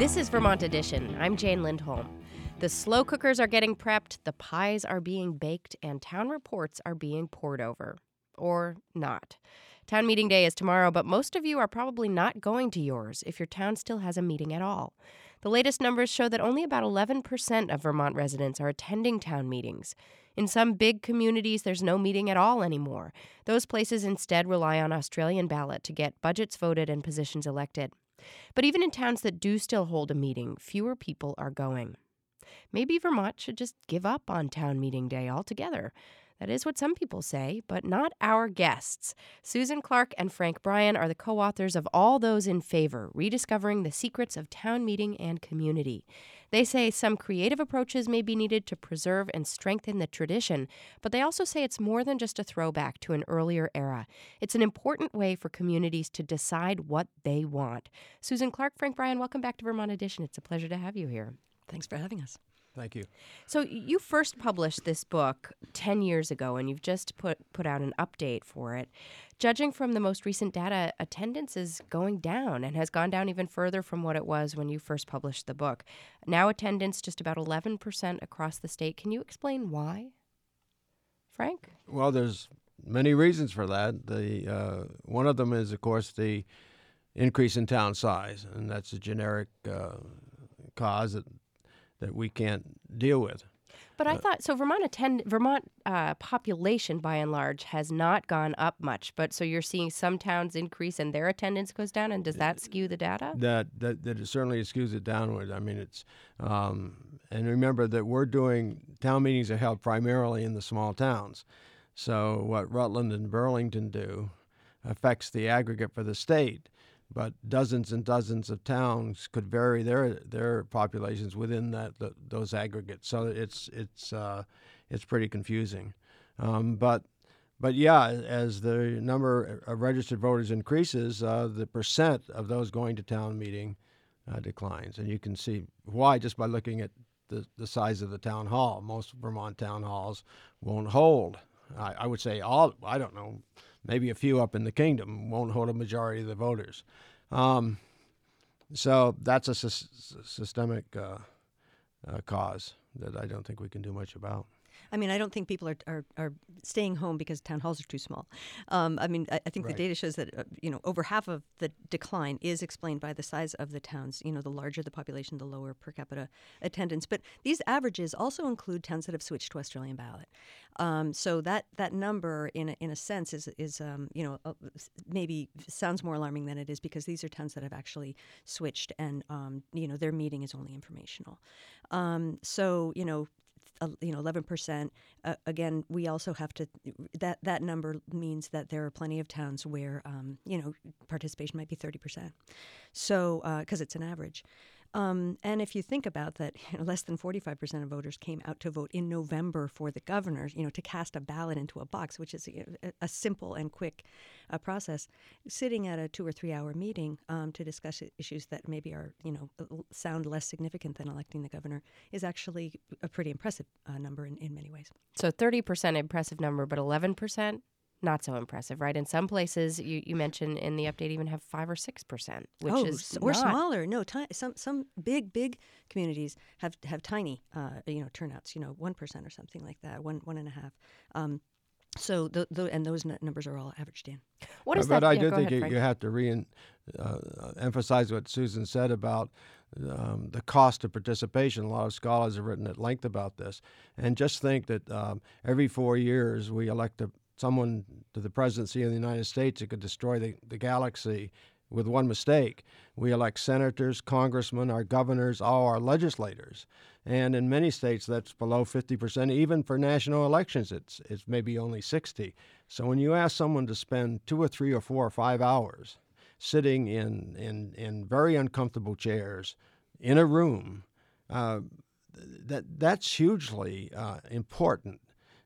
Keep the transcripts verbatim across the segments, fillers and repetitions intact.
This is Vermont Edition. I'm Jane Lindholm. The slow cookers are getting prepped, the pies are being baked, and town reports are being poured over. Or not. Town meeting day is tomorrow, but most of you are probably not going to yours if your town still has a meeting at all. The latest numbers show that only about eleven percent of Vermont residents are attending town meetings. In some big communities, there's no meeting at all anymore. Those places instead rely on Australian ballot to get budgets voted and positions elected. But even in towns that do still hold a meeting, fewer people are going. Maybe Vermont should just give up on town meeting day altogether. That is what some people say, but not our guests. Susan Clark and Frank Bryan are the co-authors of All Those in Favor, Rediscovering the Secrets of Town Meeting and Community. They say some creative approaches may be needed to preserve and strengthen the tradition, but they also say it's more than just a throwback to an earlier era. It's an important way for communities to decide what they want. Susan Clark, Frank Bryan, welcome back to Vermont Edition. It's a pleasure to have you here. Thanks for having us. Thank you. So you first published this book ten years ago, and you've just put, put out an update for it. Judging from the most recent data, attendance is going down and has gone down even further from what it was when you first published the book. Now attendance just about eleven percent across the state. Can you explain why? Frank? Well, there's many reasons for that. The uh, one of them is, of course, the increase in town size, and that's a generic uh, cause that that we can't deal with. But I uh, thought, so Vermont attend Vermont uh, population, by and large, has not gone up much. But so you're seeing some towns increase and their attendance goes down, and does that skew the data? That that, that it certainly skews it downward. I mean, it's, um, and remember that we're doing, town meetings are held primarily in the small towns. So what Rutland and Burlington do affects the aggregate for the state. But dozens and dozens of towns could vary their their populations within that the, those aggregates. So it's it's uh, it's pretty confusing. Um, but but yeah, as the number of registered voters increases, uh, the percent of those going to town meeting uh, declines, and you can see why just by looking at the the size of the town hall. Most Vermont town halls won't hold. I, I would say all. I don't know. Maybe a few up in the kingdom won't hold a majority of the voters. Um, so that's a sy- systemic uh, uh, cause that I don't think we can do much about. I mean, I don't think people are are, are staying home because town halls are too small. Um, I mean, I, I think right. the data shows that, uh, you know, over half of the decline is explained by the size of the towns. You know, the larger the population, the lower per capita attendance. But these averages also include towns that have switched to Australian ballot. Um, so that that number, in a, in a sense, is, is um, you know, uh, maybe sounds more alarming than it is because these are towns that have actually switched and, um, you know, their meeting is only informational. Um, so, you know, Uh, you know, eleven percent. Uh, again, we also have to, that, that number means that there are plenty of towns where, um, you know, participation might be thirty percent. So, because uh, it's an average. Um, and if you think about that, you know, less than forty-five percent of voters came out to vote in November for the governor, you know, to cast a ballot into a box, which is a, a simple and quick uh, process. Sitting at a two or three hour meeting um, to discuss issues that maybe are, you know, sound less significant than electing the governor is actually a pretty impressive uh, number in, in many ways. So thirty percent impressive number, but eleven percent? Not so impressive, right? In some places, you, you mentioned in the update even have five or six percent, which oh, is or not. smaller. No, ti- some some big big communities have have tiny, uh, you know, turnouts. You know, one percent or something like that, one one and a half. Um, so the, the and those n- numbers are all averaged in. What is but that? I yeah, do go think ahead, you, Frank. you have to re uh, emphasize what Susan said about um, the cost of participation. A lot of scholars have written at length about this, and just think that um, every four years we elect a someone to the presidency of the United States who could destroy the, the galaxy with one mistake. We elect senators, congressmen, our governors, all our legislators. And in many states, that's below fifty percent. Even for national elections, it's it's maybe only sixty. So when you ask someone to spend two or three or four or five hours sitting in, in, in very uncomfortable chairs in a room, uh, that that's hugely uh, important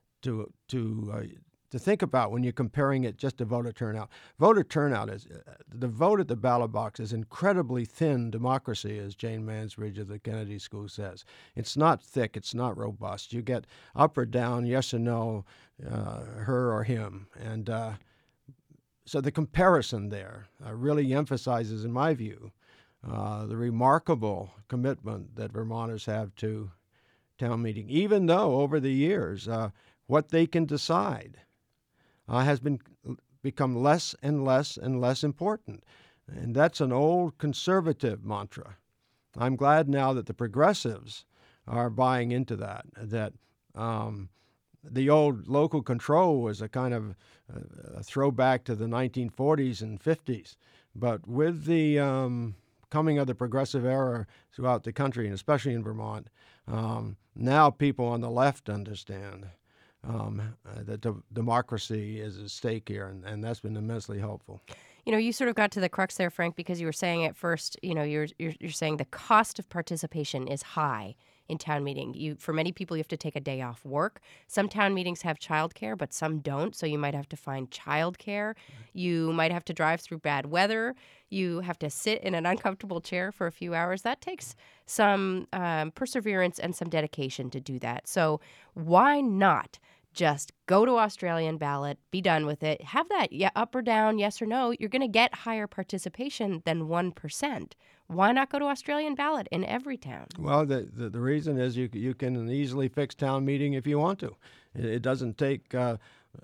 to to uh, to think about when you're comparing it just to voter turnout. Voter turnout is, uh, the vote at the ballot box is incredibly thin democracy, as Jane Mansbridge of the Kennedy School says. It's not thick, it's not robust. You get up or down, yes or no, uh, her or him. And uh, so the comparison there uh, really emphasizes, in my view, uh, the remarkable commitment that Vermonters have to town meeting, even though over the years uh, what they can decide uh, has been become less and less and less important. And that's an old conservative mantra. I'm glad now that the progressives are buying into that, that um, the old local control was a kind of uh, a throwback to the nineteen forties and fifties. But with the um, coming of the progressive era throughout the country, and especially in Vermont, um, now people on the left understand um, uh, that de- democracy is at stake here, and, and that's been immensely helpful. You know, you sort of got to the crux there, Frank, because you were saying at first, you know, you're you're, you're saying the cost of participation is high in town meeting. You, for many people, you have to take a day off work. Some town meetings have childcare, but some don't. So you might have to find childcare. You might have to drive through bad weather. You have to sit in an uncomfortable chair for a few hours. That takes some um, perseverance and some dedication to do that. So why not just go to Australian ballot, be done with it, have that yeah, up or down, yes or no. You're going to get higher participation than one percent. Why not go to Australian ballot in every town? Well, the, the, the reason is you you can easily fix town meeting if you want to. It, it doesn't take uh,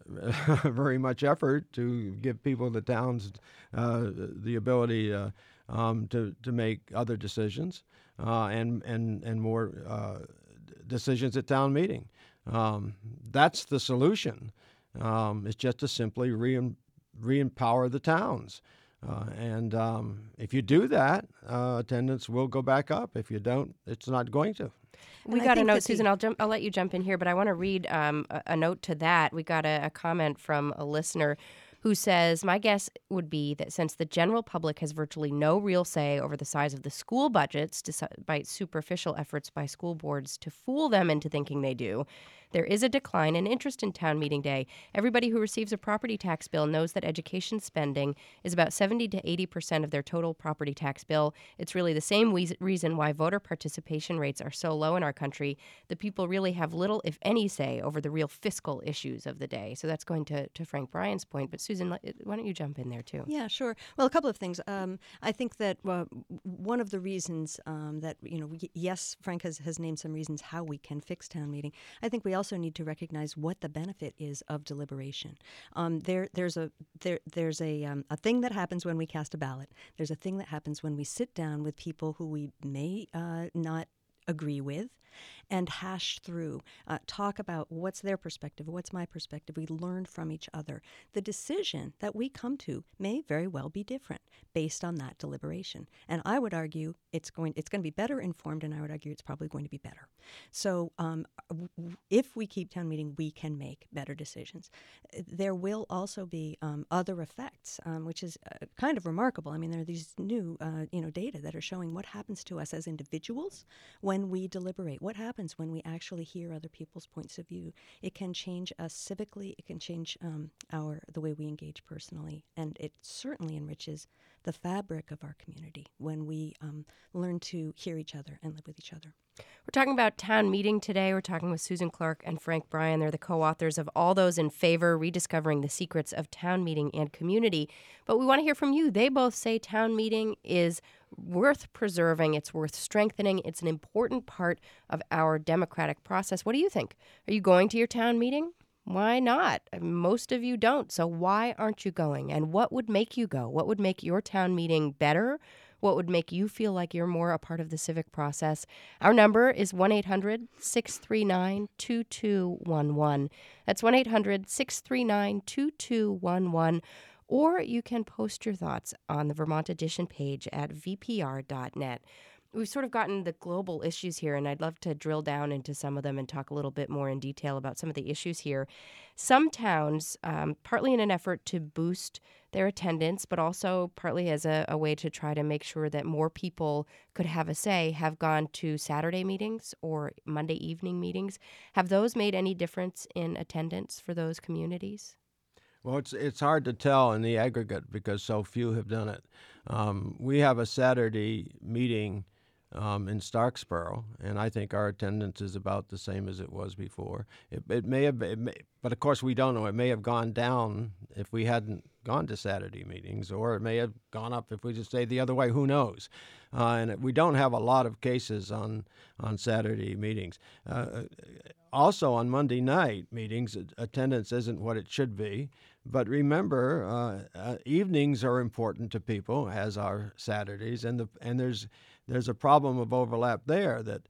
very much effort to give people the towns uh, the ability uh, um, to to make other decisions uh, and and and more uh, decisions at town meeting. Um, that's the solution. Um, it's just to simply re re-empower the towns. Uh, and um, if you do that, uh, attendance will go back up. If you don't, it's not going to. We And I got a think note, that the- Susan. I'll jump. I'll let you jump in here, but I want to read um, a, a note to that. We got a, a comment from a listener who says, my guess would be that since the general public has virtually no real say over the size of the school budgets, despite superficial efforts by school boards to fool them into thinking they do, there is a decline in interest in town meeting day. Everybody who receives a property tax bill knows that education spending is about seventy to eighty percent of their total property tax bill. It's really the same we- reason why voter participation rates are so low in our country. The people really have little, if any, say over the real fiscal issues of the day. So that's going to, to Frank Bryan's point. But Susan, why don't you jump in there too? Yeah, sure. Well, a couple of things. Um, I think that uh, one of the reasons um, that, you know, we, yes, Frank has, has named some reasons how we can fix town meeting. I think we also need to recognize what the benefit is of deliberation. Um, there, there's a there, there's a um, a thing that happens when we cast a ballot. There's a thing that happens when we sit down with people who we may uh, not agree with and hash through, uh, talk about what's their perspective, what's my perspective. We learn from each other. The decision that we come to may very well be different based on that deliberation. And I would argue it's going it's going to be better informed, and I would argue it's probably going to be better. So um, w- if we keep town meeting, we can make better decisions. There will also be um, other effects, um, which is uh, kind of remarkable. I mean, there are these new uh, you know data that are showing what happens to us as individuals when we deliberate. What happens when we actually hear other people's points of view? It can change us civically. It can change um, our the way we engage personally, and it certainly enriches the fabric of our community when we um, learn to hear each other and live with each other. We're talking about town meeting today. We're talking with Susan Clark and Frank Bryan. They're the co-authors of All Those in Favor, Rediscovering the Secrets of Town Meeting and Community. But we want to hear from you. They both say town meeting is worth preserving. It's worth strengthening. It's an important part of our democratic process. What do you think? Are you going to your town meeting? Why not? Most of you don't. So why aren't you going? And what would make you go? What would make your town meeting better? What would make you feel like you're more a part of the civic process? Our number is one eight hundred six three nine two two one one. That's one eight hundred six three nine two two one one. Or you can post your thoughts on the Vermont Edition page at v p r dot net. We've sort of gotten the global issues here, and I'd love to drill down into some of them and talk a little bit more in detail about some of the issues here. Some towns, um, partly in an effort to boost their attendance, but also partly as a, a way to try to make sure that more people could have a say, have gone to Saturday meetings or Monday evening meetings. Have those made any difference in attendance for those communities? Well, it's it's hard to tell in the aggregate because so few have done it. Um, we have a Saturday meeting um, in Starksboro, and I think our attendance is about the same as it was before. It, it may have, it may, but of course we don't know. It may have gone down if we hadn't gone to Saturday meetings, or it may have gone up if we just stayed the other way. Who knows? Uh, and we don't have a lot of cases on on Saturday meetings. Uh, also, on Monday night meetings, attendance isn't what it should be. But remember, uh, uh, evenings are important to people, as are Saturdays, and the and there's there's a problem of overlap there. That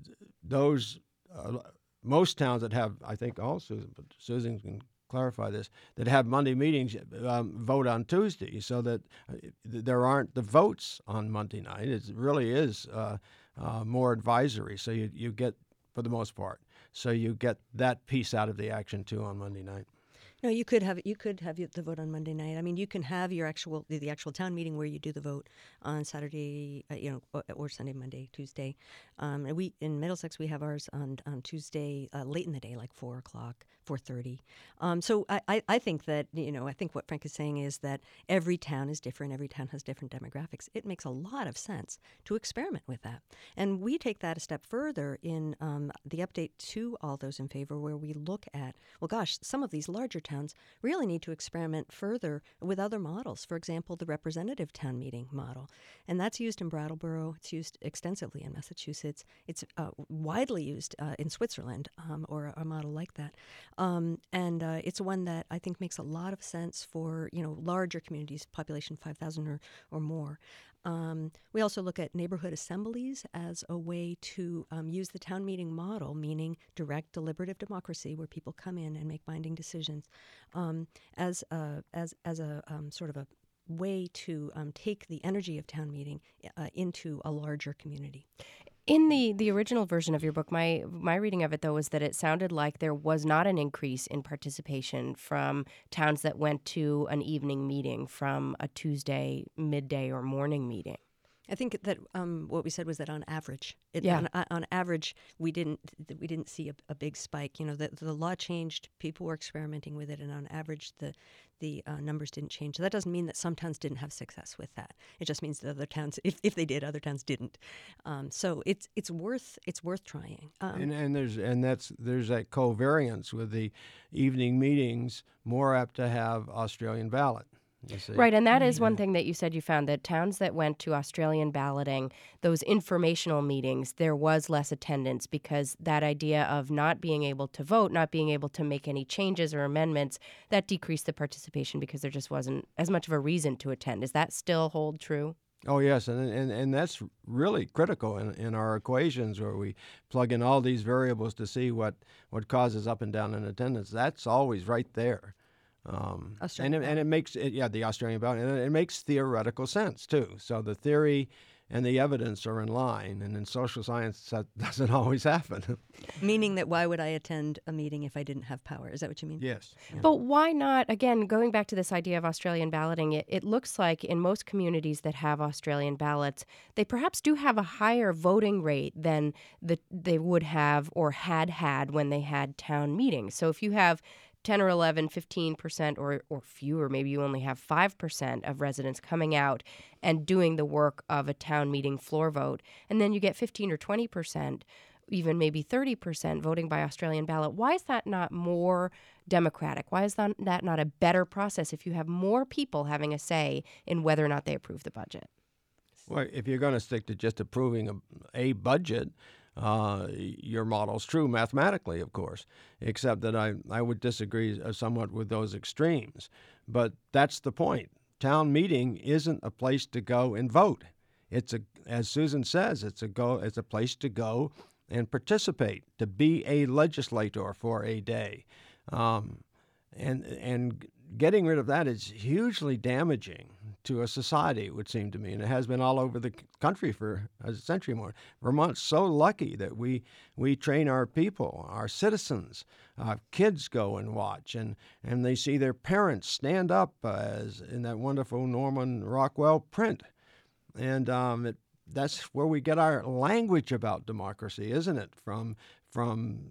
those uh, most towns that have, I think, also, but Susan can clarify this, that have Monday meetings um, vote on Tuesday, so that uh, there aren't the votes on Monday night. It really is uh, uh, more advisory, so you, you get, for the most part, so you get that piece out of the action too on Monday night. No, you could have you could have the vote on Monday night. I mean, you can have your actual the, the actual town meeting where you do the vote on Saturday, uh, you know, or, or Sunday, Monday, Tuesday. Um, and we in Middlesex we have ours on on Tuesday uh, late in the day, like four o'clock, four thirty. Um, so I, I I think that you know I think what Frank is saying is that every town is different. Every town has different demographics. It makes a lot of sense to experiment with that, and we take that a step further in um, the update to All Those in Favor, where we look at well, gosh, some of these larger towns really need to experiment further with other models. For example, the representative town meeting model. And that's used in Brattleboro. It's used extensively in Massachusetts. It's uh, widely used uh, in Switzerland, um, or a model like that. Um, and uh, it's one that I think makes a lot of sense for, you know, larger communities, population five thousand or, or more. Um, we also look at neighborhood assemblies as a way to um, use the town meeting model, meaning direct deliberative democracy, where people come in and make binding decisions, um, as a, as as a um, sort of a way to um, take the energy of town meeting uh, into a larger community. In the, the original version of your book, my my reading of it, though, was that it sounded like there was not an increase in participation from towns that went to an evening meeting from a Tuesday midday or morning meeting. I think that um, what we said was that on average, it, Yeah. on, on average, we didn't we didn't see a, a big spike. You know, the the law changed, people were experimenting with it, and on average, the the uh, numbers didn't change. So that doesn't mean that some towns didn't have success with that. It just means that other towns, if, if they did, other towns didn't. Um, so it's it's worth it's worth trying. Um, And, and there's and that's there's that covariance with the evening meetings, more apt to have Australian ballot. You see. Right, and that is one thing that you said you found, that towns that went to Australian balloting, those informational meetings, there was less attendance because that idea of not being able to vote, not being able to make any changes or amendments, that decreased the participation because there just wasn't as much of a reason to attend. Does that still hold true? Oh yes, and and and that's really critical in, in our equations where we plug in all these variables to see what, what causes up and down in attendance. That's always right there. Um, Australian and it, and it makes it, yeah the Australian ballot, and it makes theoretical sense too. So the theory and the evidence are in line, and in social science that doesn't always happen. meaning that why would I attend a meeting if I didn't have power? Is that what you mean? Yes. But why not, again, going back to this idea of Australian balloting, it, it looks like in most communities that have Australian ballots, they perhaps do have a higher voting rate than the, they would have or had had when they had town meetings. So if you have ten or eleven, fifteen percent or, or fewer, maybe you only have five percent of residents coming out and doing the work of a town meeting floor vote, and then you get fifteen or twenty percent, even maybe thirty percent voting by Australian ballot. Why is that not more democratic? Why is that, that not a better process if you have more people having a say in whether or not they approve the budget? Well, if you're going to stick to just approving a, a budget, uh, your model's true mathematically, of course, except that I, I would disagree somewhat with those extremes. But that's the point. Town meeting isn't a place to go and vote. It's a, as Susan says, it's a go. It's a place to go and participate, to be a legislator for a day, um, and and getting rid of that is hugely damaging to a society, it would seem to me, and it has been all over the country for a century more. Vermont's so lucky that we we train our people, our citizens. Uh, kids go and watch, and, and they see their parents stand up uh, as in that wonderful Norman Rockwell print. And um, it, that's where we get our language about democracy, isn't it? From from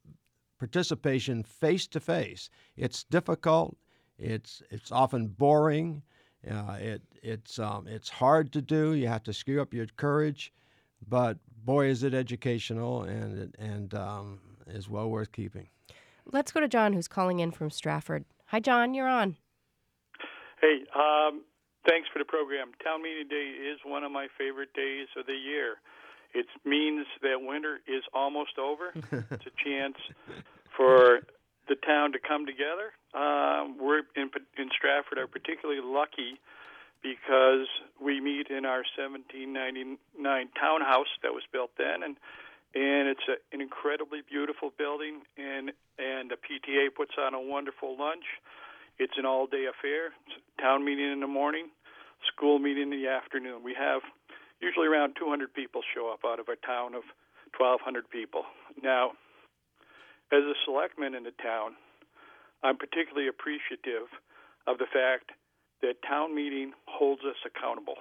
participation face to face. It's difficult. It's it's often boring. Uh, it it's um, it's hard to do. You have to screw up your courage. but boy, is it educational and and um, is well worth keeping. Let's go to John, who's calling in from Stratford. Hi, John. You're on. Hey, um, thanks for the program. Town meeting day is one of my favorite days of the year. It means that winter is almost over. It's a chance for the town to come together. Um, we're in, in Stratford are particularly lucky because we meet in our seventeen ninety-nine townhouse that was built then, and and it's a, an incredibly beautiful building, and and the P T A puts on a wonderful lunch. It's an all-day affair. It's a town meeting in the morning, school meeting in the afternoon. We have usually around two hundred people show up out of a town of twelve hundred people. Now, as a selectman in the town, I'm particularly appreciative of the fact that town meeting holds us accountable.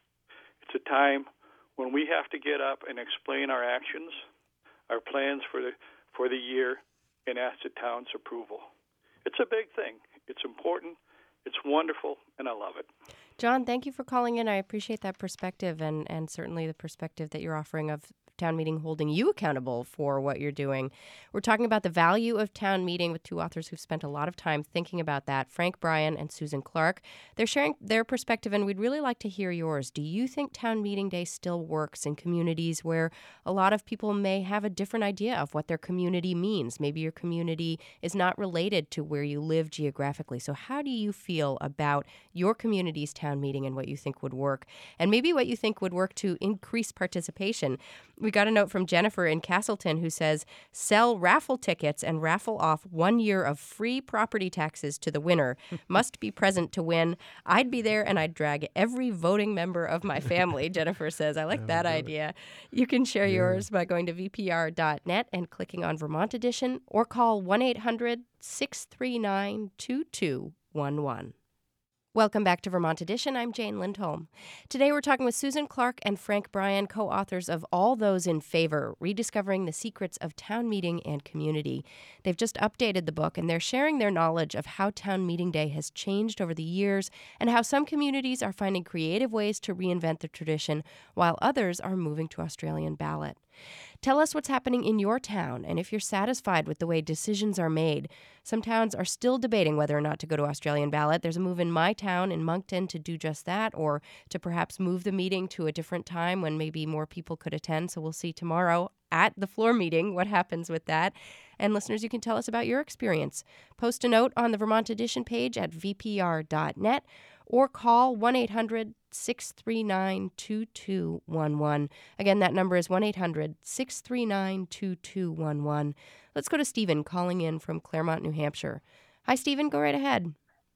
It's a time when we have to get up and explain our actions, our plans for the for the year, and ask the town's approval. It's a big thing. It's important. It's wonderful, and I love it. John, thank you for calling in. I appreciate that perspective and, and certainly the perspective that you're offering of town meeting holding you accountable for what you're doing. We're talking about the value of town meeting with two authors who've spent a lot of time thinking about that, Frank Bryan and Susan Clark. They're sharing their perspective, and we'd really like to hear yours. Do you think town meeting day still works in communities where a lot of people may have a different idea of what their community means? Maybe your community is not related to where you live geographically. So how do you feel about your community's town meeting and what you think would work, and maybe what you think would work to increase participation? We got a note from Jennifer in Castleton who says, sell raffle tickets and raffle off one year of free property taxes to the winner. Must be present to win. I'd be there and I'd drag every voting member of my family, Jennifer says. I like that idea. You can share yeah. yours by going to V P R dot net and clicking on Vermont Edition, or call one eight hundred six three nine two two one one. Welcome back to Vermont Edition. I'm Jane Lindholm. Today we're talking with Susan Clark and Frank Bryan, co-authors of All Those in Favor, Rediscovering the Secrets of Town Meeting and Community. They've just updated the book, and they're sharing their knowledge of how Town Meeting Day has changed over the years and how some communities are finding creative ways to reinvent the tradition while others are moving to Australian ballot. Tell us what's happening in your town and if you're satisfied with the way decisions are made. Some towns are still debating whether or not to go to Australian ballot. There's a move in my town in Moncton to do just that, or to perhaps move the meeting to a different time when maybe more people could attend. So we'll see tomorrow at the floor meeting what happens with that. And listeners, you can tell us about your experience. Post a note on the Vermont Edition page at V P R dot net or call one eight hundred six three nine two two one one. Again, that number is one eight hundred six three nine two two one one. Let's go to Stephen calling in from Claremont, New Hampshire. Hi, Stephen. Go right ahead.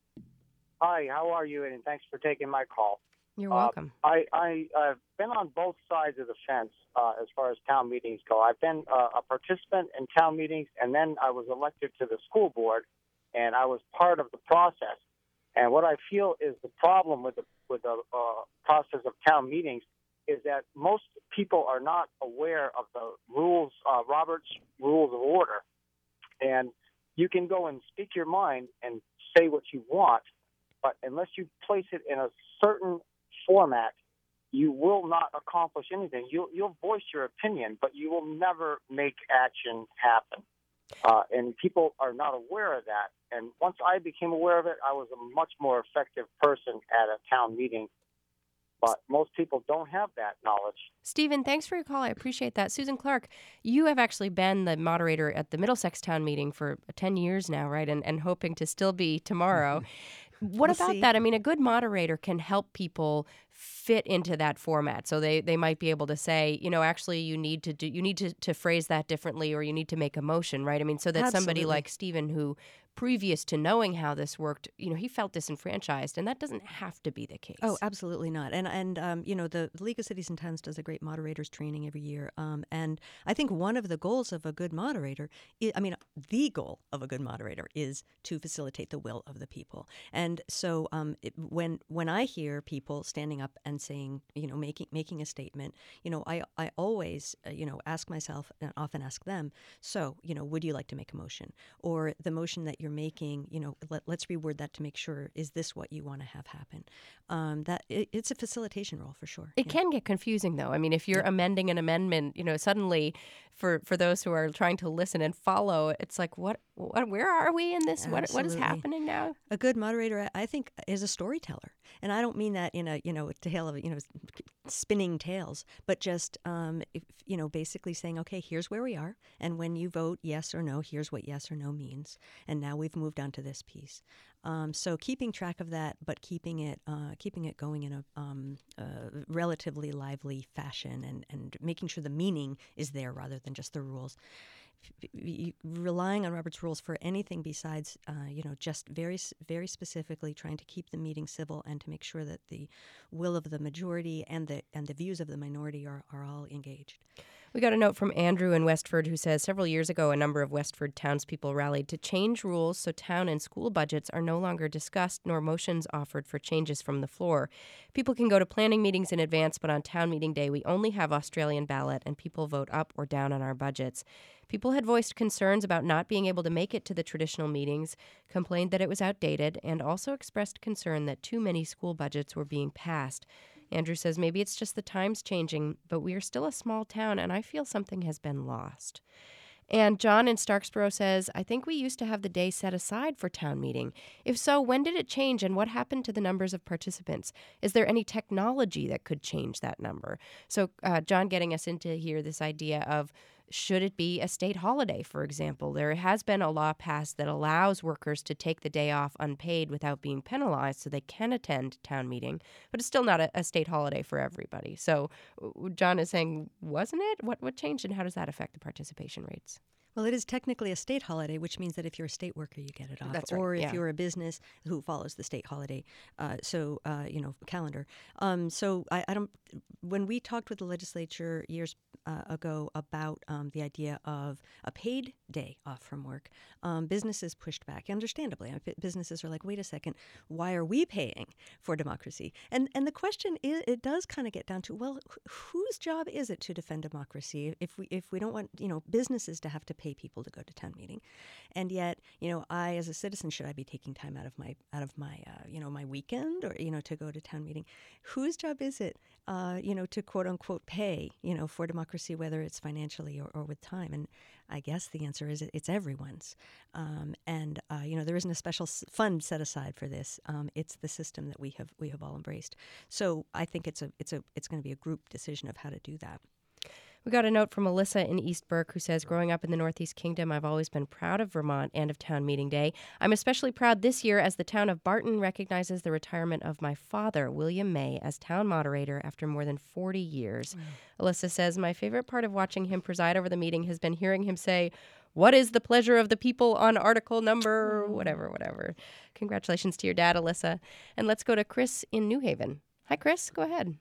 Hi, how are you? And thanks for taking my call. You're welcome. Uh, I, I, I've been on both sides of the fence uh, as far as town meetings go. I've been uh, a participant in town meetings, and then I was elected to the school board, and I was part of the process. And what I feel is the problem with the with the uh, process of town meetings is that most people are not aware of the rules, uh, Robert's Rules of Order. And you can go and speak your mind and say what you want, but unless you place it in a certain format, you will not accomplish anything. You'll, you'll voice your opinion, but you will never make action happen. Uh, and people are not aware of that. And once I became aware of it, I was a much more effective person at a town meeting. But most people don't have that knowledge. Stephen, thanks for your call. I appreciate that. Susan Clark, you have actually been the moderator at the Middlesex town meeting for ten years now, right? And, and hoping to still be tomorrow. What we'll about see. that? I mean, a good moderator can help people fit into that format. So they, they might be able to say, you know, actually you need to do you need to, to phrase that differently, or you need to make a motion, right? I mean, so that somebody Absolutely. like Stephen, who previous to knowing how this worked, you know, he felt disenfranchised, and that doesn't have to be the case. Oh, absolutely not. And, and um, you know, the League of Cities and Towns does a great moderators training every year. Um, and I think one of the goals of a good moderator, is, I mean, the goal of a good moderator is to facilitate the will of the people. And so um, it, when when I hear people standing up and and saying, you know, making making a statement. You know, I I always, uh, you know, ask myself and often ask them, so, you know, would you like to make a motion? Or the motion that you're making, you know, let, let's reword that to make sure, is this what you want to have happen? Um, that it, it's a facilitation role for sure. It yeah. can get confusing, though. I mean, if you're Yep. amending an amendment, you know, suddenly for, for those who are trying to listen and follow, it's like, what, what where are we in this? What What is Absolutely. happening now? A good moderator, I I think, is a storyteller, and I don't mean that in a you know a tale of you know spinning tales, but just um, if, you know basically saying, okay, here's where we are, and when you vote yes or no, here's what yes or no means, and now we've moved on to this piece. Um, so keeping track of that, but keeping it uh, keeping it going in a um, uh, relatively lively fashion, and and making sure the meaning is there rather than just the rules. Relying on Robert's rules for anything besides, uh, you know, just very, very specifically trying to keep the meeting civil and to make sure that the will of the majority and the and the views of the minority are, are all engaged. We got a note from Andrew in Westford who says several years ago, a number of Westford townspeople rallied to change rules so town and school budgets are no longer discussed nor motions offered for changes from the floor. People can go to planning meetings in advance, but on town meeting day, we only have Australian ballot and people vote up or down on our budgets. People had voiced concerns about not being able to make it to the traditional meetings, complained that it was outdated, and also expressed concern that too many school budgets were being passed. Andrew says maybe it's just the times changing, but we are still a small town, and I feel something has been lost. And John in Starksboro says, I think we used to have the day set aside for town meeting. If so, when did it change, and what happened to the numbers of participants? Is there any technology that could change that number? So uh, John getting us into here this idea of, should it be a state holiday, for example? There has been a law passed that allows workers to take the day off unpaid without being penalized so they can attend town meeting, but it's still not a, a state holiday for everybody. So John is saying, wasn't it? What, what changed, and how does that affect the participation rates? Well, it is technically a state holiday, which means that if you're a state worker, you get it off. That's right, or if yeah. you're a business who follows the state holiday, uh, so uh, you know calendar. Um, so I, I don't. When we talked with the legislature years uh, ago about um, the idea of a paid day off from work, um, businesses pushed back. Understandably, I mean, businesses are like, "Wait a second, why are we paying for democracy?" And and the question is, it does kind of get down to, well, wh- whose job is it to defend democracy? If we if we don't want you know businesses to have to pay people to go to town meeting, and yet you know I as a citizen, should I be taking time out of my out of my uh, you know my weekend or you know to go to town meeting? Whose job is it uh, you know to quote unquote pay you know for democracy, whether it's financially or, or with time? And I guess the answer is it's everyone's. Um, and uh, you know there isn't a special fund set aside for this. Um, it's the system that we have we have all embraced. So I think it's a it's a it's going to be a group decision of how to do that. We got a note from Alyssa in East Burke who says, growing up in the Northeast Kingdom, I've always been proud of Vermont and of town meeting day. I'm especially proud this year as the town of Barton recognizes the retirement of my father, William May, as town moderator after more than forty years. Mm. Alyssa says, my favorite part of watching him preside over the meeting has been hearing him say, what is the pleasure of the people on article number, whatever, whatever. Congratulations to your dad, Alyssa. And let's go to Chris in New Haven. Hi, Chris. Go ahead.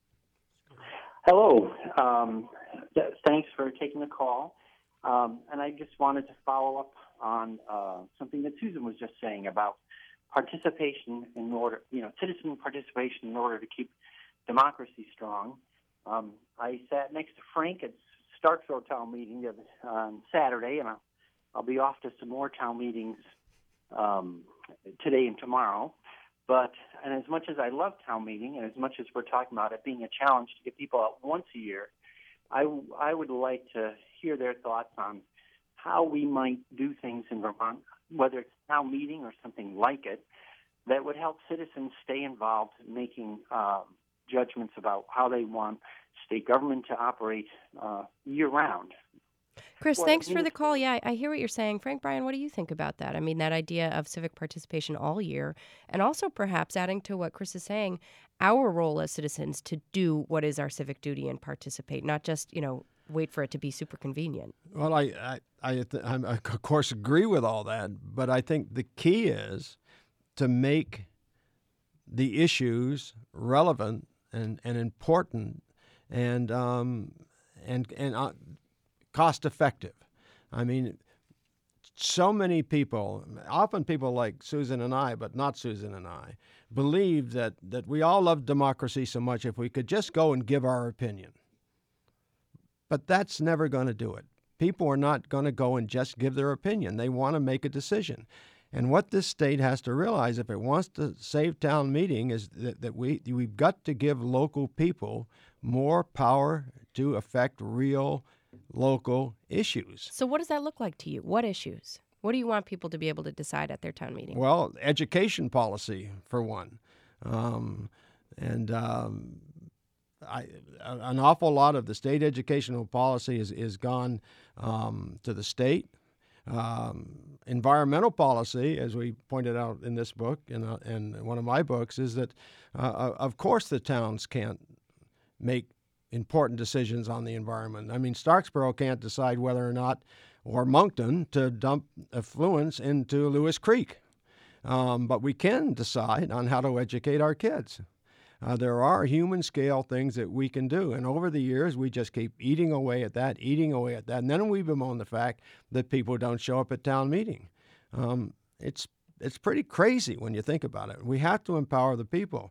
Hello. Um, th- thanks for taking the call. Um, and I just wanted to follow up on uh, something that Susan was just saying about participation in order, you know, citizen participation in order to keep democracy strong. Um, I sat next to Frank at Starksville town meeting on Saturday, and I'll, I'll be off to some more town meetings um, today and tomorrow. But, and as much as I love town meeting, and as much as we're talking about it being a challenge to get people out once a year, I, I would like to hear their thoughts on how we might do things in Vermont, whether it's town meeting or something like it, that would help citizens stay involved in making um, judgments about how they want state government to operate uh, year-round. Chris, Well, thanks I for mean, the call. Yeah, I hear what you're saying. Frank, Brian, what do you think about that? I mean, that idea of civic participation all year, and also perhaps adding to what Chris is saying, our role as citizens to do what is our civic duty and participate, not just, you know, wait for it to be super convenient. Well, I, I, I, th- I, of course, agree with all that, but I think the key is to make the issues relevant and, and important and um, and and uh, cost effective. I mean, so many people, often people like Susan and I, but not Susan and I, believe that, that we all love democracy so much if we could just go and give our opinion. But that's never going to do it. People are not going to go and just give their opinion. They want to make a decision. And what this state has to realize, if it wants to save town meeting, is that, that we, we've got to give local people more power to affect real local issues. So what does that look like to you? What issues? What do you want people to be able to decide at their town meeting? Well, education policy, for one. Um, and um, I, an awful lot of the state educational policy is, is gone um, to the state. Um, environmental policy, as we pointed out in this book and uh, in one of my books, is that, uh, of course, the towns can't make important decisions on the environment. I mean, Starksboro can't decide whether or not, or Moncton, to dump effluents into Lewis Creek. Um, but we can decide on how to educate our kids. Uh, there are human scale things that we can do. And over the years, we just keep eating away at that, eating away at that. And then we bemoan the fact that people don't show up at town meeting. Um, it's it's pretty crazy when you think about it. We have to empower the people.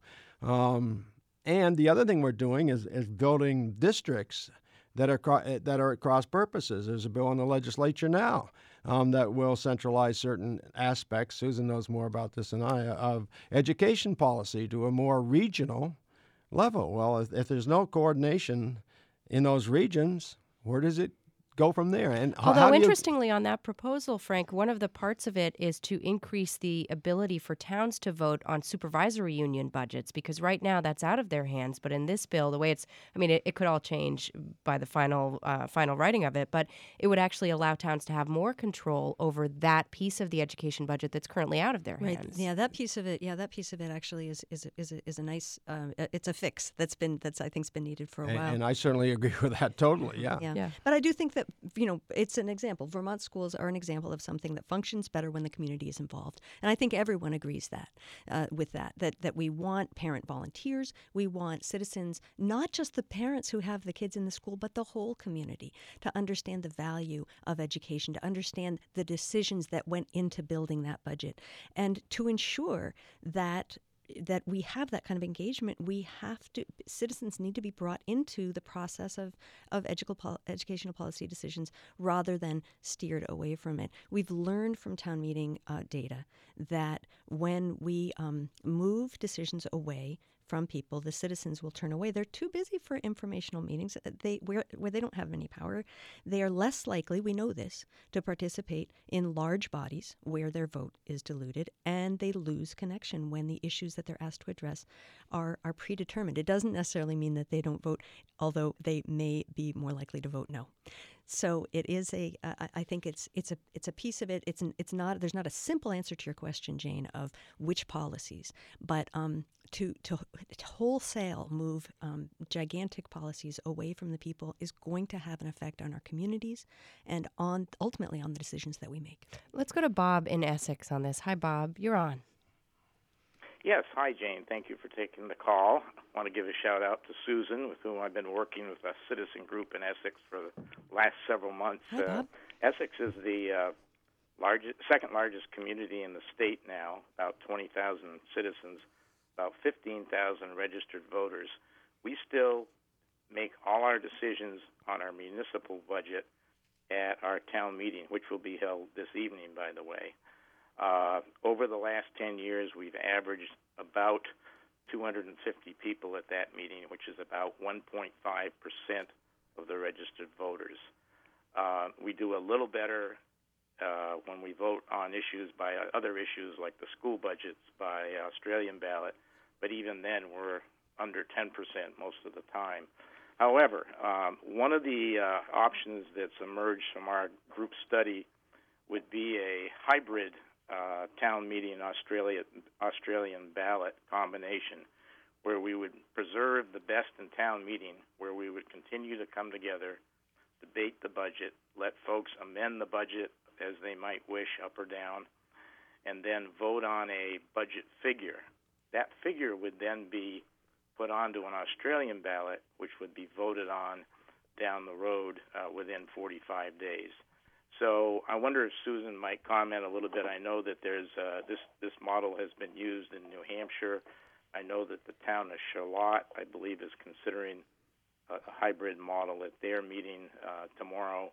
Um, and the other thing we're doing is, is building districts that are that are at cross purposes. There's a bill in the legislature now um, that will centralize certain aspects, Susan knows more about this than I, of education policy to a more regional level. Well, if, if there's no coordination in those regions, where does it go from there? And Although, how do you... interestingly, on that proposal, Frank, one of the parts of it is to increase the ability for towns to vote on supervisory union budgets, because right now that's out of their hands. But in this bill, the way it's, I mean, it, it could all change by the final uh, final writing of it, but it would actually allow towns to have more control over that piece of the education budget that's currently out of their Right. hands. Yeah, that piece of it. Yeah, that piece of it actually is is is a, is a nice. Um, it's a fix that's been that's I think's been needed for a and, while. and I certainly agree with that totally. Yeah. Yeah. Yeah. But I do think that, you know, it's an example. Vermont schools are an example of something that functions better when the community is involved. And I think everyone agrees that uh, with that, that, that we want parent volunteers, we want citizens, not just the parents who have the kids in the school, but the whole community, to understand the value of education, to understand the decisions that went into building that budget, and to ensure that that we have that kind of engagement. We have to, citizens need to be brought into the process of, of educational, educational policy decisions rather than steered away from it. We've learned from town meeting uh, data that when we um, move decisions away from people, the citizens will turn away. They're too busy for informational meetings. They where where they don't have any power. They are less likely, we know this, to participate in large bodies where their vote is diluted, and they lose connection when the issues that they're asked to address are are predetermined. It doesn't necessarily mean that they don't vote, although they may be more likely to vote no. So it is a. Uh, I think it's it's a it's a piece of it. It's an, it's not. There's not a simple answer to your question, Jane, of which policies, but um, to to, to wholesale move um, gigantic policies away from the people is going to have an effect on our communities and on ultimately on the decisions that we make. Let's go to Bob in Essex on this. Hi, Bob. You're on. Yes. Hi, Jane. Thank you for taking the call. I want to give a shout-out to Susan, with whom I've been working with a citizen group in Essex for the last several months. Hi, Bob. Uh, Essex is the uh, largest, second-largest community in the state now, about twenty thousand citizens, about fifteen thousand registered voters. We still make all our decisions on our municipal budget at our town meeting, which will be held this evening, by the way. Uh, over the last ten years, we've averaged about two hundred fifty people at that meeting, which is about one point five percent of the registered voters. Uh, we do a little better uh, when we vote on issues by uh, other issues like the school budgets by Australian ballot, but even then we're under ten percent most of the time. However, um, one of the uh, options that's emerged from our group study would be a hybrid Uh, town meeting Australia, Australian ballot combination, where we would preserve the best in town meeting, where we would continue to come together, debate the budget, let folks amend the budget as they might wish, up or down, and then vote on a budget figure. That figure would then be put onto an Australian ballot, which would be voted on down the road uh, within forty-five days. So I wonder if Susan might comment a little bit. I know that there's uh, this this model has been used in New Hampshire. I know that the town of Charlotte, I believe, is considering a, a hybrid model at their meeting uh, tomorrow,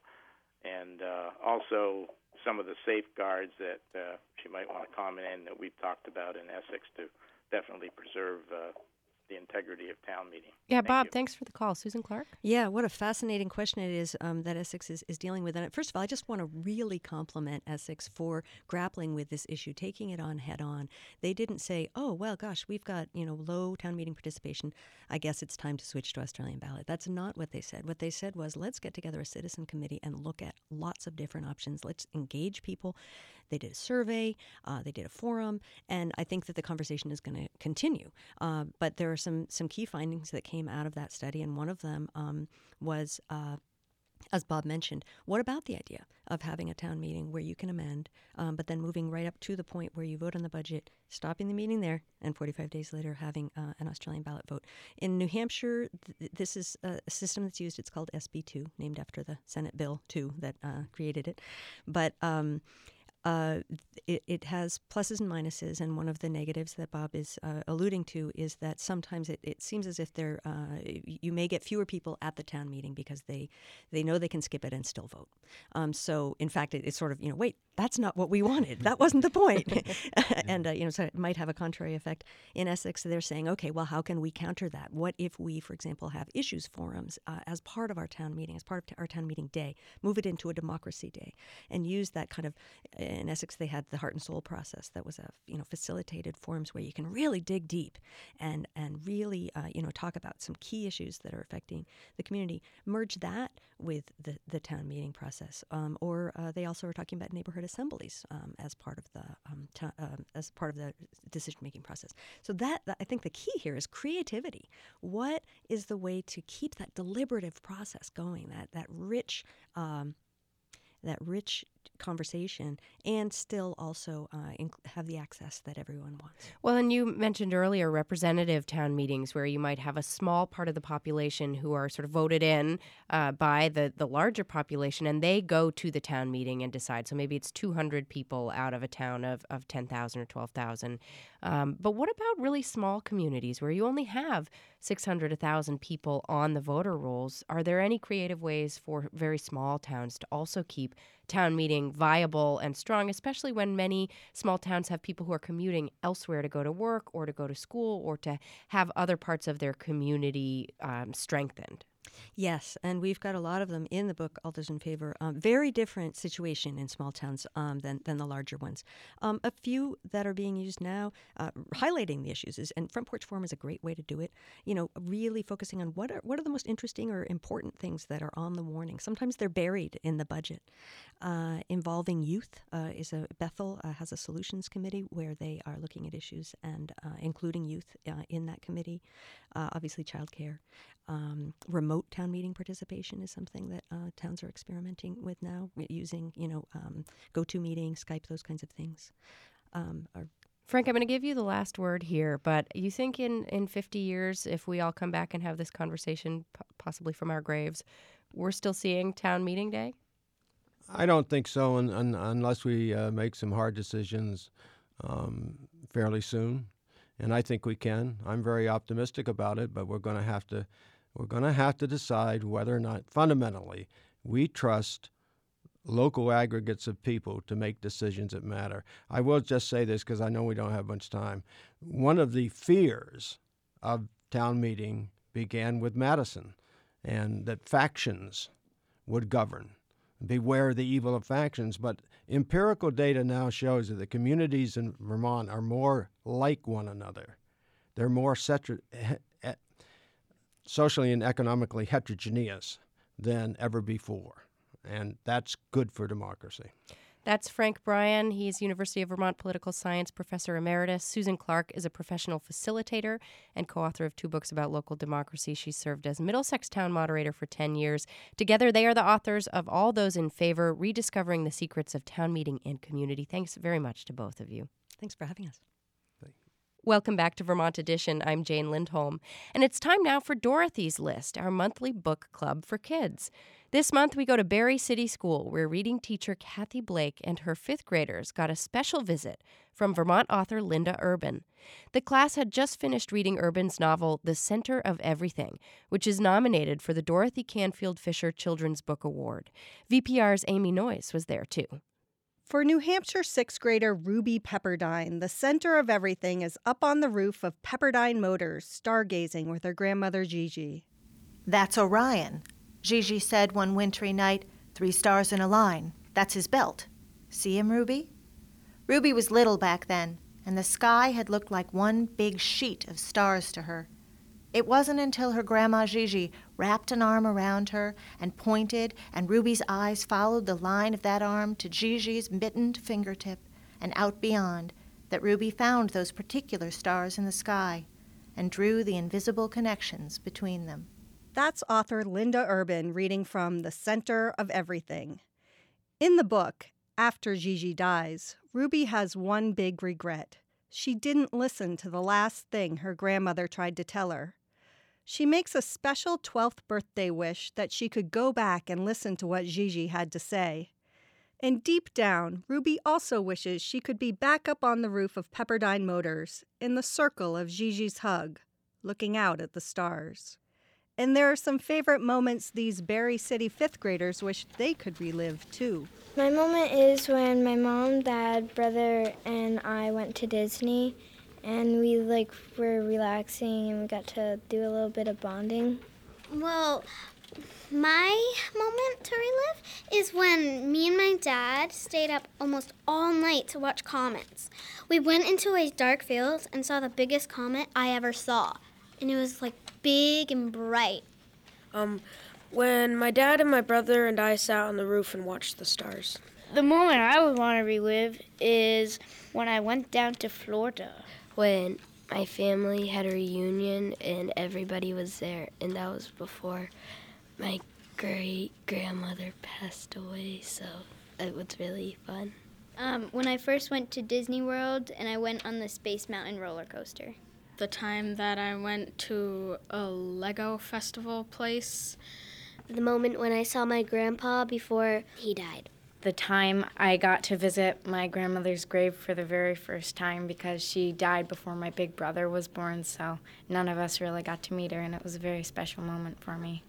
and uh, also some of the safeguards that uh, she might want to comment in that we've talked about in Essex to definitely preserve uh, the integrity of town meeting. Yeah, Thank Bob, you. thanks for the call. Susan Clark? Yeah, what a fascinating question it is um, that Essex is, is dealing with. And first of all, I just want to really compliment Essex for grappling with this issue, taking it on head on. They didn't say, oh, well, gosh, we've got, you know, low town meeting participation. I guess it's time to switch to Australian ballot. That's not what they said. What they said was, let's get together a citizen committee and look at lots of different options. Let's engage people. They did a survey. Uh, they did a forum. And I think that the conversation is going to continue. Uh, but there are some, some key findings that came out of that study, and one of them um, was, uh, as Bob mentioned, what about the idea of having a town meeting where you can amend, um, but then moving right up to the point where you vote on the budget, stopping the meeting there, and forty-five days later having uh, an Australian ballot vote. In New Hampshire, th- this is a system that's used. It's called S B two, named after the Senate Bill two that uh, created it. But um, Uh, it, it has pluses and minuses, and one of the negatives that Bob is uh, alluding to is that sometimes it, it seems as if they're, uh, you may get fewer people at the town meeting because they, they know they can skip it and still vote. Um, so, in fact, it, it's sort of, you know, wait, that's not what we wanted. That wasn't the point. and, uh, you know, so it might have a contrary effect. In Essex, they're saying, okay, well, how can we counter that? What if we, for example, have issues forums uh, as part of our town meeting, as part of t- our town meeting day, move it into a democracy day, and use that kind of, in Essex, they had the heart and soul process that was a, you know, facilitated forums where you can really dig deep and, and really, uh, you know, talk about some key issues that are affecting the community. Merge that with the, the town meeting process. Um, or uh, they also are talking about neighborhood assemblies um, as part of the um, t- um, as part of the decision-making process. So that, that I think the key here is creativity. What is the way to keep that deliberative process going? That that rich. Um, that rich conversation, and still also uh, inc- have the access that everyone wants. Well, and you mentioned earlier representative town meetings where you might have a small part of the population who are sort of voted in uh, by the, the larger population, and they go to the town meeting and decide. So maybe it's two hundred people out of a town of, of ten thousand or twelve thousand. Um, but what about really small communities where you only have six hundred, one thousand people on the voter rolls? Are there any creative ways for very small towns to also keep town meeting viable and strong, especially when many small towns have people who are commuting elsewhere to go to work or to go to school or to have other parts of their community um, strengthened? Yes, and we've got a lot of them in the book, All Those in Favor. Um, very different situation in small towns um, than, than the larger ones. Um, a few that are being used now, uh, highlighting the issues, is, and Front Porch Forum is a great way to do it, you know, really focusing on what are, what are the most interesting or important things that are on the warning. Sometimes they're buried in the budget. Uh, involving youth uh, is a, Bethel uh, has a solutions committee where they are looking at issues and uh, including youth uh, in that committee. Uh, obviously, childcare. Um, remote town meeting participation is something that uh, towns are experimenting with now, using, you know, um, GoToMeeting, Skype, those kinds of things. Um, are Frank, I'm going to give you the last word here, but you think in, in fifty years, if we all come back and have this conversation, p- possibly from our graves, we're still seeing town meeting day? I don't think so, un, un, unless we uh, make some hard decisions um, fairly soon. And I think we can. I'm very optimistic about it, but we're going to have to we're going to have to decide whether or not, fundamentally, we trust local aggregates of people to make decisions that matter. I will just say this because I know we don't have much time. One of the fears of town meeting began with Madison, and that factions would govern. Beware the evil of factions. But empirical data now shows that the communities in Vermont are more like one another. They're more setri- he- socially and economically heterogeneous than ever before. And that's good for democracy. That's Frank Bryan. He's University of Vermont Political Science Professor Emeritus. Susan Clark is a professional facilitator and co-author of two books about local democracy. She served as Middlesex Town Moderator for ten years. Together, they are the authors of All Those in Favor, Rediscovering the Secrets of Town Meeting and Community. Thanks very much to both of you. Thanks for having us. Welcome back to Vermont Edition. I'm Jane Lindholm. And it's time now for Dorothy's List, our monthly book club for kids. This month, we go to Berry City School, where reading teacher Kathy Blake and her fifth graders got a special visit from Vermont author Linda Urban. The class had just finished reading Urban's novel, The Center of Everything, which is nominated for the Dorothy Canfield Fisher Children's Book Award. V P R's Amy Noyes was there, too. For New Hampshire sixth grader Ruby Pepperdine, the center of everything is up on the roof of Pepperdine Motors, stargazing with her grandmother Gigi. That's Orion. Gigi said one wintry night, three stars in a line. That's his belt. See him, Ruby? Ruby was little back then, and the sky had looked like one big sheet of stars to her. It wasn't until her grandma Gigi wrapped an arm around her and pointed, and Ruby's eyes followed the line of that arm to Gigi's mittened fingertip and out beyond, that Ruby found those particular stars in the sky and drew the invisible connections between them. That's author Linda Urban reading from The Center of Everything. In the book, after Gigi dies, Ruby has one big regret. She didn't listen to the last thing her grandmother tried to tell her. She makes a special twelfth birthday wish that she could go back and listen to what Gigi had to say. And deep down, Ruby also wishes she could be back up on the roof of Pepperdine Motors, in the circle of Gigi's hug, looking out at the stars. And there are some favorite moments these Berry City fifth graders wish they could relive, too. My moment is when my mom, dad, brother, and I went to Disney, and we, like, were relaxing, and we got to do a little bit of bonding. Well, my moment to relive is when me and my dad stayed up almost all night to watch comets. We went into a dark field and saw the biggest comet I ever saw, and it was, like, big and bright. Um, when my dad and my brother and I sat on the roof and watched the stars. The moment I would want to relive is when I went down to Florida. When my family had a reunion and everybody was there, and that was before my great-grandmother passed away, so it was really fun. Um, when I first went to Disney World and I went on the Space Mountain roller coaster. The time that I went to a Lego festival place. The moment when I saw my grandpa before he died. The time I got to visit my grandmother's grave for the very first time, because she died before my big brother was born, so none of us really got to meet her, and it was a very special moment for me.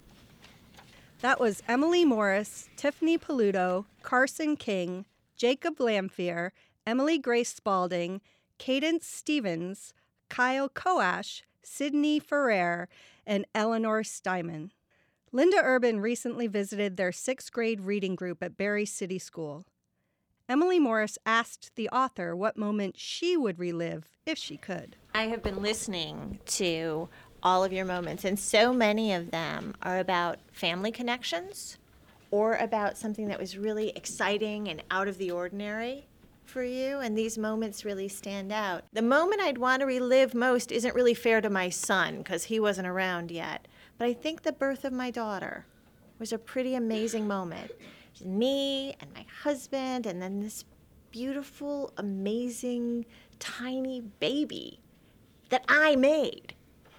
That was Emily Morris, Tiffany Paluto, Carson King, Jacob Lamphere, Emily Grace Spalding, Cadence Stevens, Kyle Koash, Sydney Ferrer, and Eleanor Steinman. Linda Urban recently visited their sixth grade reading group at Berry City School. Emily Morris asked the author what moment she would relive if she could. I have been listening to all of your moments, and so many of them are about family connections or about something that was really exciting and out of the ordinary for you, and these moments really stand out. The moment I'd want to relive most isn't really fair to my son, because he wasn't around yet, but I think the birth of my daughter was a pretty amazing moment. Me and my husband, and then this beautiful, amazing, tiny baby that I made.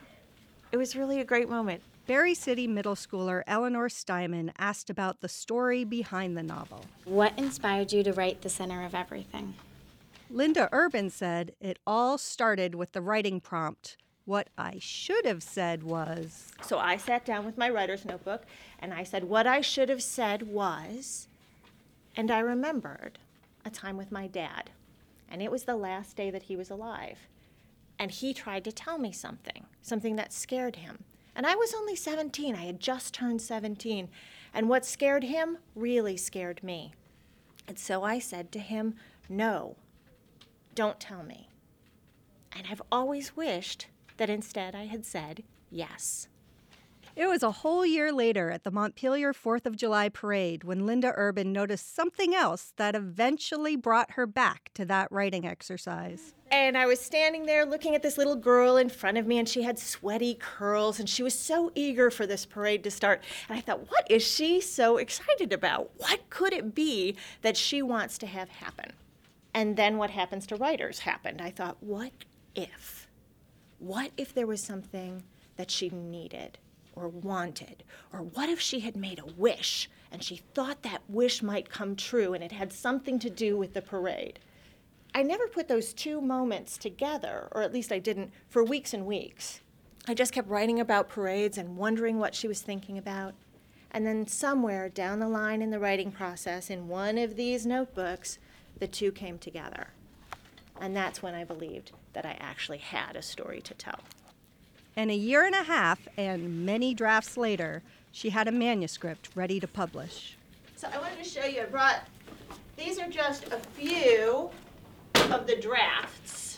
It was really a great moment. Berry City middle schooler Eleanor Steinman asked about the story behind the novel. What inspired you to write The Center of Everything? Linda Urban said it all started with the writing prompt. What I should have said was... So I sat down with my writer's notebook, and I said, what I should have said was... And I remembered a time with my dad, and it was the last day that he was alive. And he tried to tell me something, something that scared him. And I was only seventeen. I had just turned seventeen. And what scared him really scared me. And so I said to him, no, don't tell me. And I've always wished that instead I had said yes. It was a whole year later at the Montpelier fourth of July parade when Linda Urban noticed something else that eventually brought her back to that writing exercise. And I was standing there looking at this little girl in front of me, and she had sweaty curls, and she was so eager for this parade to start. And I thought, what is she so excited about? What could it be that she wants to have happen? And then what happens to writers happened. I thought, what if? What if there was something that she needed? or wanted? Or what if she had made a wish and she thought that wish might come true and it had something to do with the parade? I never put those two moments together, or at least I didn't for weeks and weeks. I just kept writing about parades and wondering what she was thinking about. And then somewhere down the line in the writing process, in one of these notebooks, the two came together. And that's when I believed that I actually had a story to tell. And a year and a half and many drafts later, she had a manuscript ready to publish. So I wanted to show you, I brought, these are just a few of the drafts.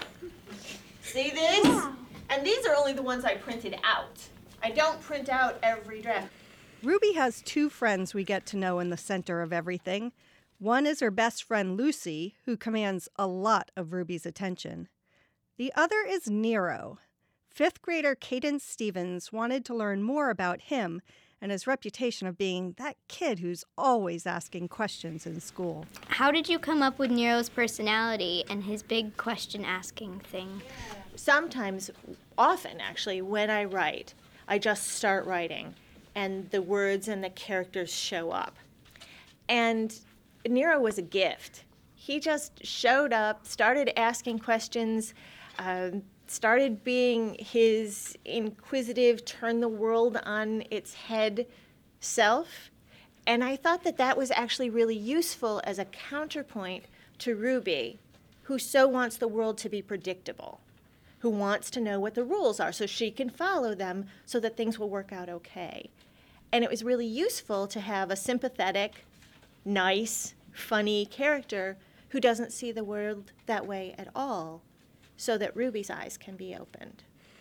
See this? Wow. And these are only the ones I printed out. I don't print out every draft. Ruby has two friends we get to know in the center of everything. One is her best friend Lucy, who commands a lot of Ruby's attention. The other is Nero. Fifth grader Cadence Stevens wanted to learn more about him and his reputation of being that kid who's always asking questions in school. How did you come up with Nero's personality and his big question-asking thing? Sometimes, often actually, when I write, I just start writing and the words and the characters show up. And Nero was a gift. He just showed up, started asking questions, um, started being his inquisitive, turn the world on its head self. And I thought that that was actually really useful as a counterpoint to Ruby, who so wants the world to be predictable, who wants to know what the rules are so she can follow them so that things will work out okay. And it was really useful to have a sympathetic, nice, funny character who doesn't see the world that way at all, so that Ruby's eyes can be opened.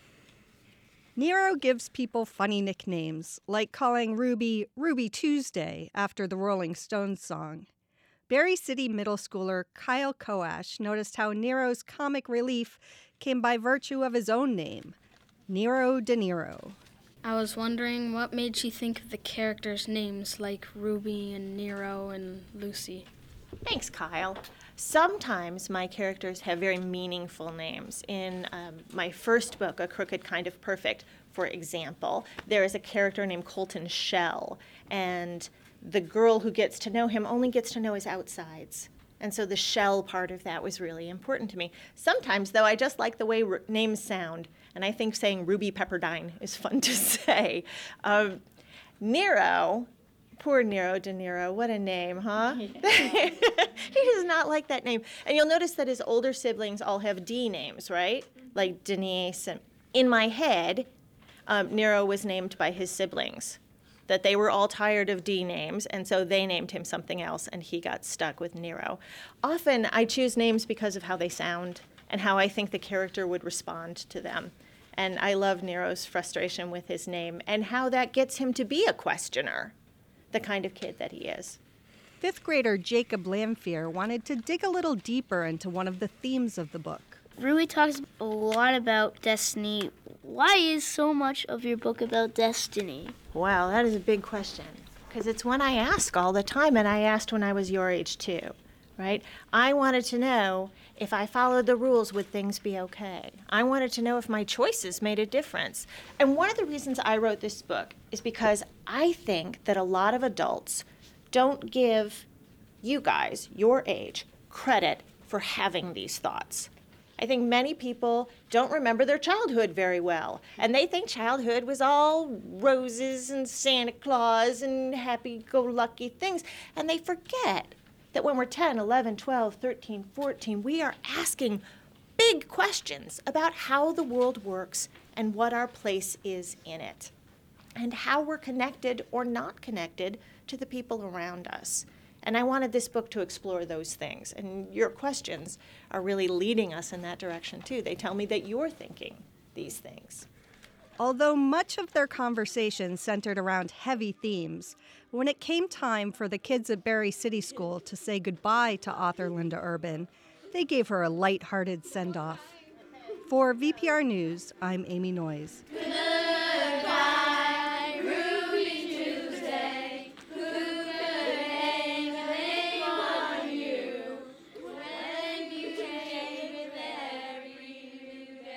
Nero gives people funny nicknames, like calling Ruby Ruby Tuesday after the Rolling Stones song. Berry City middle schooler Kyle Koash noticed how Nero's comic relief came by virtue of his own name, Nero De Niro. I was wondering what made you think of the characters' names like Ruby and Nero and Lucy. Thanks, Kyle. Sometimes my characters have very meaningful names. In um, my first book, A Crooked Kind of Perfect, for example, there is a character named Colton Shell, and the girl who gets to know him only gets to know his outsides. And so the shell part of that was really important to me. Sometimes, though, I just like the way r- names sound, and I think saying Ruby Pepperdine is fun to say. Um, Nero, poor Nero De Niro, what a name, huh? Yeah. He does not like that name. And you'll notice that his older siblings all have D names, right? Like Denise. And in my head, um, Nero was named by his siblings, that they were all tired of D names, and so they named him something else, and he got stuck with Nero. Often I choose names because of how they sound and how I think the character would respond to them. And I love Nero's frustration with his name and how that gets him to be a questioner, the kind of kid that he is. Fifth grader Jacob Lamphere wanted to dig a little deeper into one of the themes of the book. Ruby talks a lot about destiny. Why is so much of your book about destiny? Wow, that is a big question, because it's one I ask all the time, and I asked when I was your age too, right? I wanted to know if I followed the rules, would things be okay? I wanted to know if my choices made a difference. And one of the reasons I wrote this book is because I think that a lot of adults don't give you guys, your age, credit for having these thoughts. I think many people don't remember their childhood very well, and they think childhood was all roses and Santa Claus and happy-go-lucky things, and they forget that when we're ten, eleven, twelve, thirteen, fourteen, we are asking big questions about how the world works and what our place is in it, and how we're connected or not connected to the people around us. And I wanted this book to explore those things. And your questions are really leading us in that direction, too. They tell me that you're thinking these things. Although much of their conversation centered around heavy themes, when it came time for the kids at Berry City School to say goodbye to author Linda Urban, they gave her a light-hearted send-off. For V P R News, I'm Amy Noyes.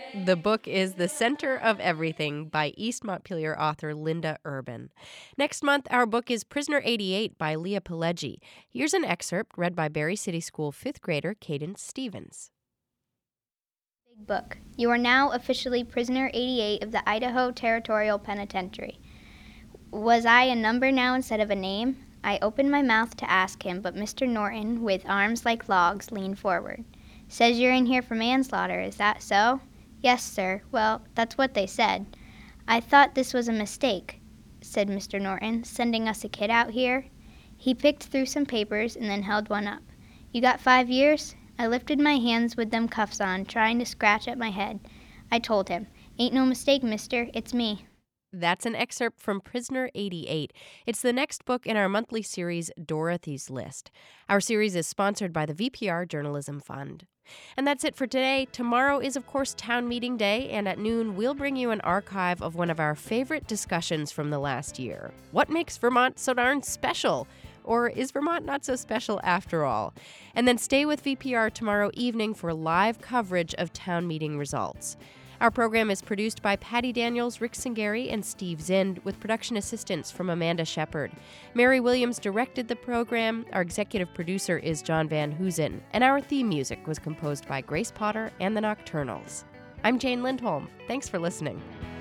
The book is The Center of Everything by East Montpelier author Linda Urban. Next month, our book is Prisoner eighty-eight by Leah Pileggi. Here's an excerpt read by Berry City School fifth grader Cadence Stevens. Big book. You are now officially Prisoner eighty-eight of the Idaho Territorial Penitentiary. Was I a number now instead of a name? I opened my mouth to ask him, but Mister Norton, with arms like logs, leaned forward. Says you're in here for manslaughter, is that so? Yes, sir. Well, that's what they said. I thought this was a mistake, said Mister Norton, sending us a kid out here. He picked through some papers and then held one up. You got five years? I lifted my hands with them cuffs on, trying to scratch at my head. I told him, ain't no mistake, mister, it's me. That's an excerpt from Prisoner eighty-eight. It's the next book in our monthly series, Dorothy's List. Our series is sponsored by the V P R Journalism Fund. And that's it for today. Tomorrow is, of course, Town Meeting Day, and at noon, we'll bring you an archive of one of our favorite discussions from the last year. What makes Vermont so darn special? Or is Vermont not so special after all? And then stay with V P R tomorrow evening for live coverage of town meeting results. Our program is produced by Patty Daniels, Rick Singari, and Steve Zind, with production assistance from Amanda Shepard. Mary Williams directed the program. Our executive producer is John Van Hoosen, and our theme music was composed by Grace Potter and the Nocturnals. I'm Jane Lindholm. Thanks for listening.